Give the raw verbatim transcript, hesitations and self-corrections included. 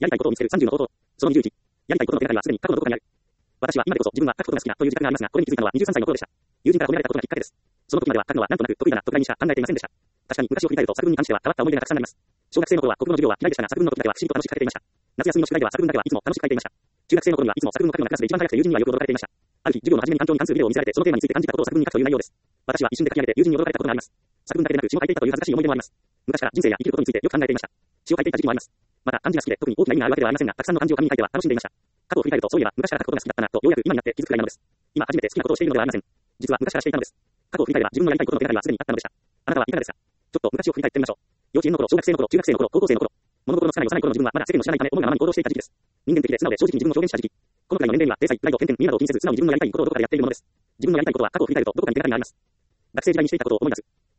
やりたいことを見つけるさんじゅうの方法。そのにじゅういち。やりたいことの手がかりはすでに過去のどこかにある。私は今でこそ自分は書くことが好きだという自覚がありますが、これに気づいたのはにじゅうさんさいの頃でした。友人から褒められたことがきっかけです。その時までは書くのはなんとなく得意だな、得意にしか考えていませんでした。確かに昔を振り返ると作文に関しては変わった思い出がたくさんあります。小学生の頃は国語の授業は嫌いでしたが、作文の時だけは不思議と楽しく書けていました。夏休みの宿題では作文だけはいつも楽しく書いていました。中学生の頃にはいつも作文の書くのがクラスで一番早くて友人にはよく驚かれていました。ある日、授業の初めに環境に関するビデオを見せられて、そのテーマについて感じたことを作文に書くという内容です。私は一瞬で書き上げて友人に驚かれたことがあります。作文だけでなく詩も書いていたという恥ずかしい思い出もあります。昔から人生や生きることについてよく考えていました。詩を書いていた時期もあります。また漢字が好きで特に大きな意味があるわけではありませんが、たくさんの漢字を紙に書いては楽しんでいました。過去を振り返ると、そういえば昔から書くことが好きだったなとようやく今になって気づくくらいなのです。今初めて好きなことをしているのではありません。実は昔からしていたのです。過去を振り返れば自分のやりたいことの手がかりはすでにあったのでした。あなたはいかがですか？ちょっと昔を振り返ってみましょう。幼稚園の頃、小学生の頃、中学生の頃、高校生の頃、物心のつかない幼い頃の自分はまだ世間の知らないため思うがままに行動していた時期です。人間的で素直で正直に自分を表現した時期。このくらいの年齢には体裁、プライド、偏見、見るなどを気にせず素直に自分のやりたいことをどこかでやっているものです。自分のやりたいことは過去を振り返るとどこかに手がかりがあります。学生時代にしていたことを思い出す。